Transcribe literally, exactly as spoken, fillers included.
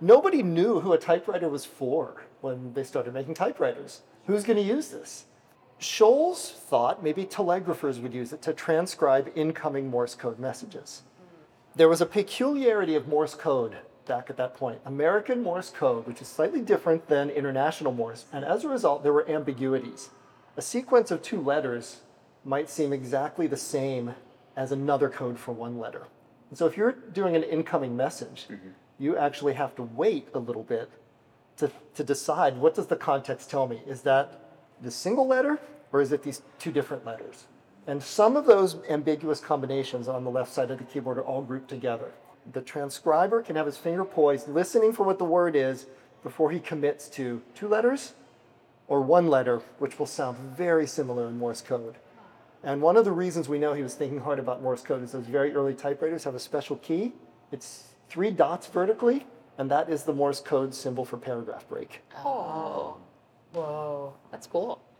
Nobody knew who a typewriter was for when they started making typewriters. Who's going to use this? Scholz thought maybe telegraphers would use it to transcribe incoming Morse code messages. There was a peculiarity of Morse code back at that point. American Morse code, which is slightly different than international Morse, and as a result, there were ambiguities. A sequence of two letters might seem exactly the same as another code for one letter. And so if you're doing an incoming message, mm-hmm. you actually have to wait a little bit to, to decide, what does the context tell me? Is that the single letter, or is it these two different letters? And some of those ambiguous combinations on the left side of the keyboard are all grouped together. The transcriber can have his finger poised, listening for what the word is before he commits to two letters or one letter, which will sound very similar in Morse code. And one of the reasons we know he was thinking hard about Morse code is those very early typewriters have a special key. It's three dots vertically, and that is the Morse code symbol for paragraph break. Oh, whoa, that's cool.